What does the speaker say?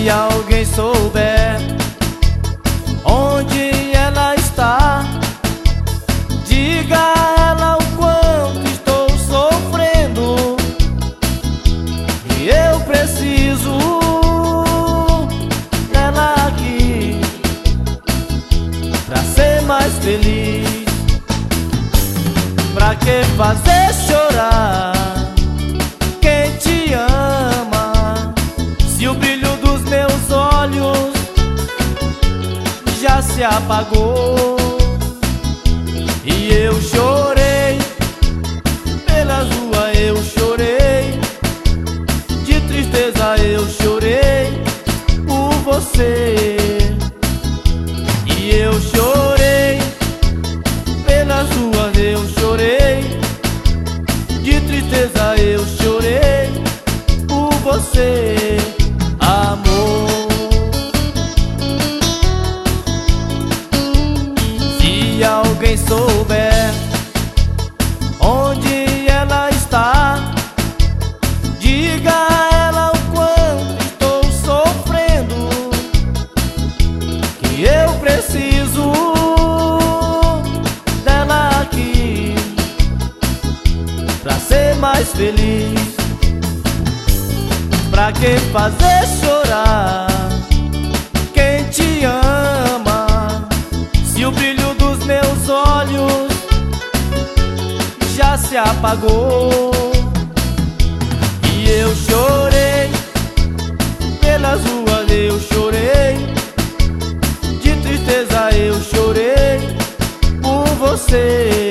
Se alguém souber onde ela está, diga a ela o quanto estou sofrendo, e eu preciso dela aqui pra ser mais feliz. Pra que fazer chorar quem te ama, se o brilho dos meus olhos já se apagou? E eu chorei pela rua, eu chorei de tristeza, eu chorei por você. E eu chorei pelas ruas, eu chorei de tristeza, eu chorei por você, amor. Se alguém souber onde ela está, diga a ela o quanto estou sofrendo, que eu preciso dela aqui pra ser mais feliz. Pra que fazer chorar quem te ama, se o brilho dos meus olhos já se apagou? E eu chorei pelas ruas, eu chorei de tristeza, eu chorei por você.